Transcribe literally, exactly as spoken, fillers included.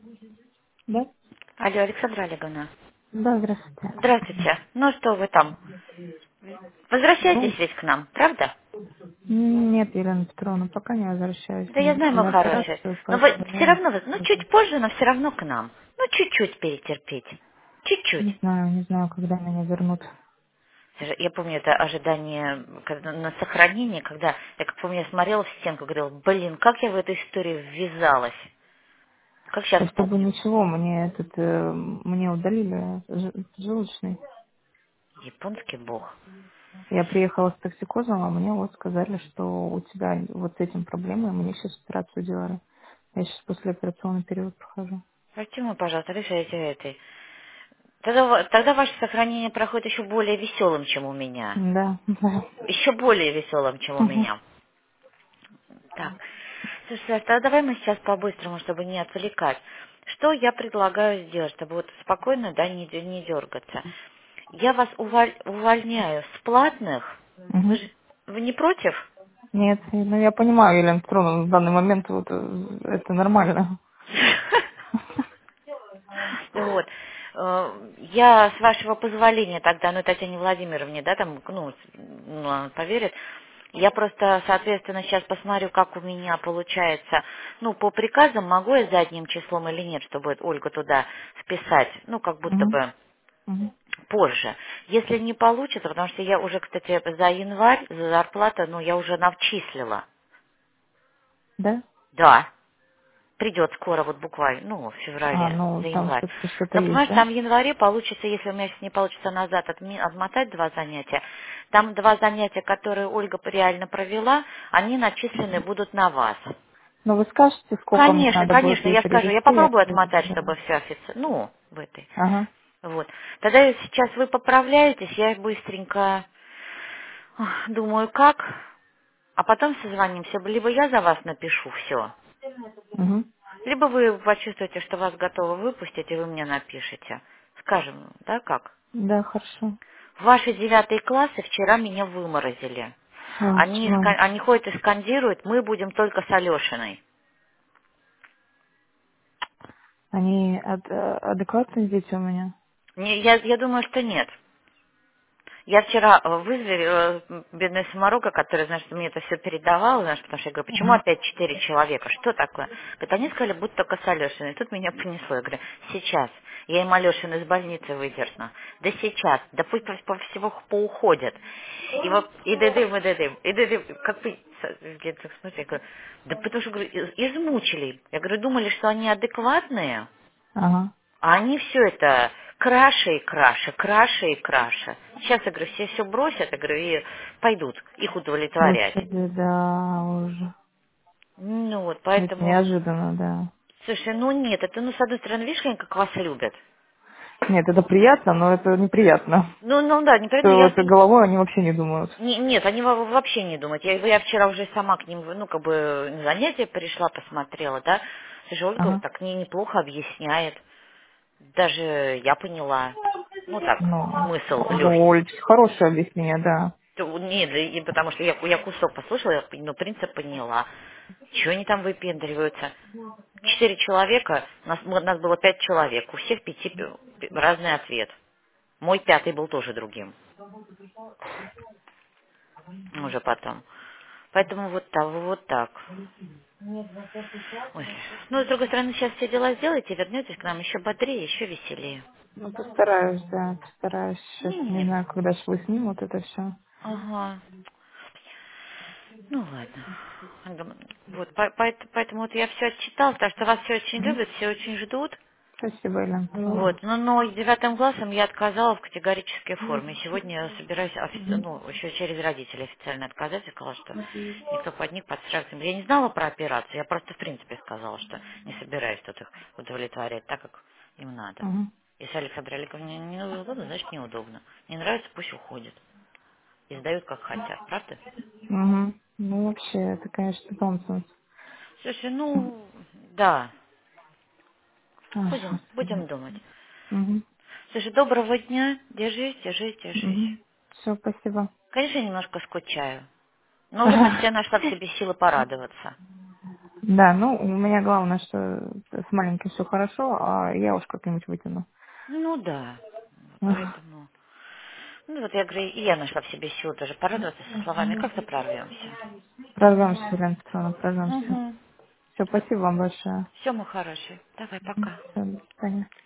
Да? Алло, Александра Олеговна. Да, здравствуйте. Здравствуйте. Ну что вы там? Ну, Возвращайтесь ведь к нам, правда? нет, Елена Петровна, пока не возвращаюсь. Да Мне я знаю, сделали мой хороший. операцию, Но поэтому вы все я равно, вы- ну уже чуть позже, но все равно к нам. Ну чуть-чуть перетерпеть. Чуть-чуть. не знаю, не знаю, когда меня вернут. Слушай, я помню это ожидание когда, на сохранение, когда, я как помню, я смотрела в стенку, говорила, блин, как я в эту историю ввязалась. Как сейчас Да чтобы помню. ничего, мне этот, э, мне удалили ж- желудочный. Японский бог. Я приехала с токсикозом, а мне вот сказали, что у тебя вот с этим проблемой, мне сейчас операцию делали. Я сейчас послеоперационный период прохожу. Прости мой, пожалуйста, решайте этой. Тогда, ва- тогда ваше сохранение проходит еще более веселым, чем у меня. Да, да. Еще более веселым, чем у Мгм. меня. Так, слушай, Саш, тогда давай мы сейчас по-быстрому, чтобы не отвлекать. Что я предлагаю сделать, чтобы вот спокойно, да, не, дё- не дергаться? Я вас уволь- увольняю с платных. Вы Мгм. же вы не против? Нет, ну я понимаю, Елена Петровна, в данный момент вот э, это нормально. Вот. Э, Я, с вашего позволения, тогда, ну, Татьяне Владимировне, да, там, ну, с- ну, она поверит, я просто, соответственно, сейчас посмотрю, как у меня получается. Ну, по приказам могу я задним числом или нет, чтобы вот Ольгу туда вписать, ну, как будто Мгм. бы Мгм. позже. Если не получится, потому что я уже, кстати, за январь, за зарплату, ну, я уже навчислила. Да? Да. Придет скоро, вот буквально, ну, в А, феврале, ну за там январь. все-таки что-то Но, есть, понимаешь, да? там в январе получится, если у меня сейчас не получится назад отми- отмотать два занятия, там два занятия, которые Ольга реально провела, они начислены будут на вас. Ну вы скажете, сколько мне Конечно, надо будет конечно, ей я скажу, я перевести, я попробую переведу, отмотать, да. чтобы все официально, ну, в этой. Ага. Вот. Тогда сейчас вы поправляетесь, я быстренько ох, думаю, как, а потом созвонимся, либо я за вас напишу все, Угу. либо вы почувствуете, что вас готовы выпустить, и вы мне напишите. Скажем, да, как? Да, хорошо. Ваши девятые классы вчера меня выморозили. А, Они, чего? ска- они ходят и скандируют, мы будем только с Алешиной. Они ад- э, адекватные дети у меня? Не, я, я думаю, что нет. Я вчера э, вызвали э, бедная саморока, которая, значит, мне это все передавала, знаешь, потому что я говорю, почему Ага. опять четыре человека, что такое? Говорит, они сказали, будто только с Алешиной. Тут меня понесло. Я говорю, сейчас. Я им Алешин из больницы выдерну. Да сейчас. Да пусть по, по всего поуходят. И вот, и дыдым, и дыдым, и дыдым. Как вы, я так смотрю, я говорю, да потому что, говорю, из- измучили. Я говорю, думали, что они адекватные, Ага. а они все это краше и краше, краше и краше. Сейчас, я говорю, все все бросят, я говорю, и пойдут их удовлетворять. Господи, да, уже. Ну вот, Это поэтому, неожиданно, да. слушай, ну нет, это, ну, с одной стороны, видишь, они как вас любят. Нет, это приятно, но это неприятно. Ну, ну да, неприятно, Что я... это головой они вообще не думают. Не- нет, они во- вообще не думают. Я, я вчера уже сама к ним, ну, как бы, на занятие пришла, посмотрела, да. Слушай, Ольга Ага. так не, неплохо объясняет. Даже я поняла. Ну, так, Ну, смысл ну, легкий. Оль, хорошее объяснение, да. То- Нет, да и потому что я, я кусок послушала, я, ну, принцип поняла. Чего они там выпендриваются? Четыре человека, нас, мы- нас было пять человек, у всех пяти п- п- разный ответ. Мой пятый был тоже другим, уже потом. Поэтому вот так, вот так. Ой. Ну, с другой стороны, сейчас все дела сделаете, вернетесь к нам еще бодрее, еще веселее. Ну, постараюсь, да, постараюсь. Сейчас не Не, знаю, когда ж вы снимут это все. ага. Ну ладно. Ага. Вот, по- поэт- поэтому вот я все отчитала, потому что вас все очень любят, все очень ждут. Спасибо, Елена Петровна. Вот, но, но девятым классом я отказала в категорической форме. Сегодня я собираюсь офици- ну, еще через родителей официально отказать. Я сказала, что никто под них подстраиваться не будет. Я не знала про операцию, я просто в принципе сказала, что не собираюсь тут их удовлетворять так, как им надо. Угу. Если Александра Олеговне не неудобно, значит неудобно. Не нравится, пусть уходит. И сдают как хотят, правда? Угу. Ну, вообще, это, конечно, нонсенс. Слушай, ну, да, Ой, будем, господи. будем думать. Угу. Слушай, доброго дня, держись, держись, держись. Угу. Все, спасибо. Конечно, я немножко скучаю. Но уже почти нашла в себе силы порадоваться. Да, ну, у меня главное, что с маленьким все хорошо, а я уж как-нибудь вытяну. Ну да. Поэтому... Ну вот я говорю, и я нашла в себе силу тоже порадоваться со словами, как-то прорвемся. Прорвемся, Елена Петровна, прорвемся. Угу. Все, спасибо вам большое. Все, мой хороший. Давай, пока. Все, до свидания.